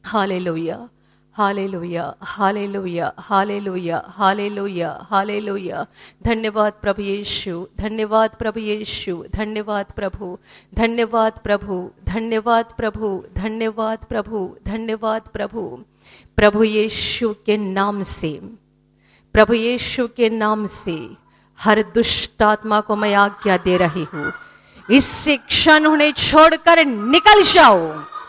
Hallelujah, hallelujah, hallelujah, hallelujah, hallelujah, hallelujah. धन्यवाद प्रभु यीशु, धन्यवाद प्रभु यीशु, धन्यवाद प्रभु, धन्यवाद प्रभु, धन्यवाद प्रभु, धन्यवाद प्रभु, धन्यवाद प्रभु। प्रभु यीशु के नाम से, प्रभु यीशु के नाम से हर दुष्ट आत्मा को मैं आज्ञा दे रही हूँ, इससे क्षण उन्हें छोड़कर निकल जाओ।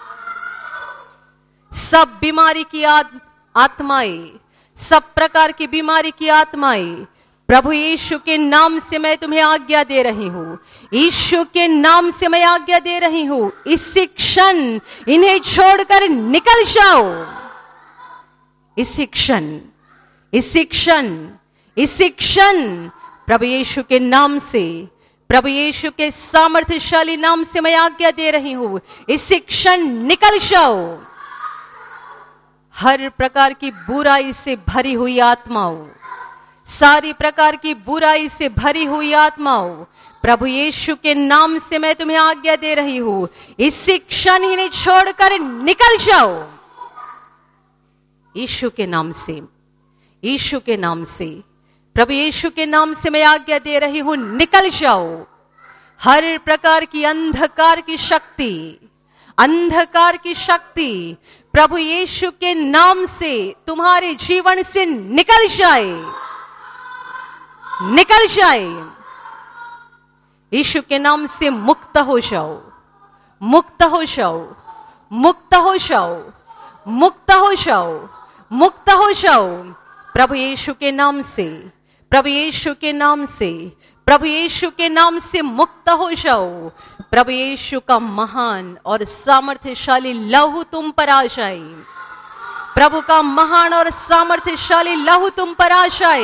सब बीमारी की आत्माएं, सब प्रकार की बीमारी की आत्माएं, प्रभु यीशु के नाम से मैं तुम्हें आज्ञा दे रही हूँ, यीशु के नाम से मैं आज्ञा दे रही हूँ, इसी क्षण इन्हें छोड़कर निकल जाओ। इसी क्षण, इसी क्षण, इसी क्षण प्रभु यीशु के नाम से, प्रभु यीशु के सामर्थ्यशाली नाम से मैं आज्ञा दे रही हूँ, इसी क्षण निकल जाओ। हर प्रकार की बुराई से भरी हुई आत्माओं, सारी प्रकार की बुराई से भरी हुई आत्माओं, प्रभु यीशु के नाम से मैं तुम्हें आज्ञा दे रही हूं, इसी क्षण इन्हें छोड़कर निकल जाओ। यीशु के नाम से, यीशु के नाम से, प्रभु यीशु के नाम से मैं आज्ञा दे रही हूं, निकल जाओ। हर प्रकार की अंधकार की शक्ति, अंधकार की शक्ति प्रभु यीशु के नाम से तुम्हारे जीवन से निकल जाए, निकल जाए। यीशु के नाम से मुक्त हो जाओ, मुक्त हो जाओ, मुक्त हो जाओ, मुक्त हो जाओ, मुक्त हो जाओ। प्रभु यीशु के नाम से, प्रभु यीशु के नाम से, प्रभु यीशु के नाम से मुक्त हो जाओ। प्रभु यीशु का महान और सामर्थ्यशाली लहू तुम पर आ जाए, प्रभु का महान और सामर्थ्यशाली लहू तुम पर आ जाए।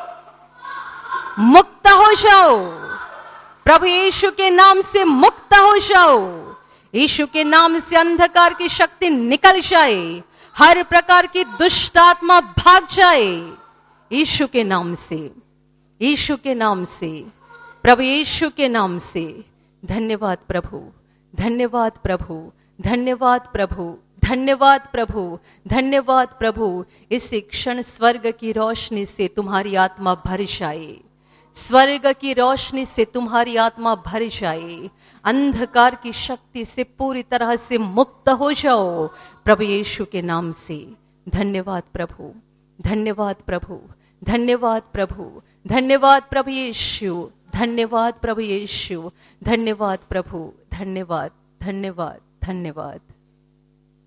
मुक्त हो जाओ, प्रभु यीशु के नाम से मुक्त हो जाओ। यीशु के नाम से अंधकार की शक्ति निकल जाए, हर प्रकार की दुष्ट आत्मा भाग जाए। यीशु के नाम से, यीशु के नाम से, प्रभु यीशु के नाम से। धन्यवाद प्रभु, धन्यवाद प्रभु, धन्यवाद प्रभु, धन्यवाद प्रभु, धन्यवाद प्रभु। इस क्षण स्वर्ग की रोशनी से तुम्हारी आत्मा भर जाए, स्वर्ग की रोशनी से तुम्हारी आत्मा भर जाए। अंधकार की शक्ति से पूरी तरह से मुक्त हो जाओ प्रभु यीशु के नाम से। धन्यवाद प्रभु, धन्यवाद प्रभु, धन्यवाद प्रभु, धन्यवाद प्रभु यीशु, धन्यवाद प्रभु यीशु, धन्यवाद प्रभु, धन्यवाद, धन्यवाद, धन्यवाद।